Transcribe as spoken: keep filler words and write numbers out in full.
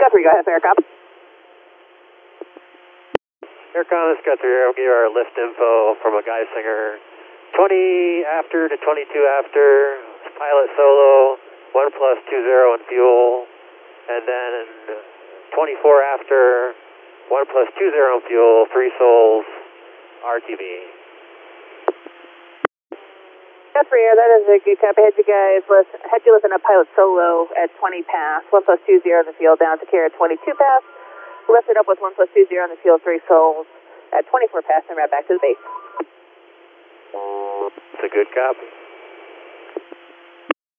three, go ahead, Aircom. Aircom, this is Cut three. I'll give you our lift info from a Geisinger. twenty after to twenty-two after, pilot solo, one plus two zero in fuel, and then twenty-four after, one plus two zero in fuel, three souls, R T B. Cut three, that is a good copy. Had you guys list, had you listen to pilot solo at twenty past, one plus two zero in the field down to Kara twenty-two past, lifted up with one plus two zero in the field, three souls at twenty-four past, and right back to the base. It's a good copy.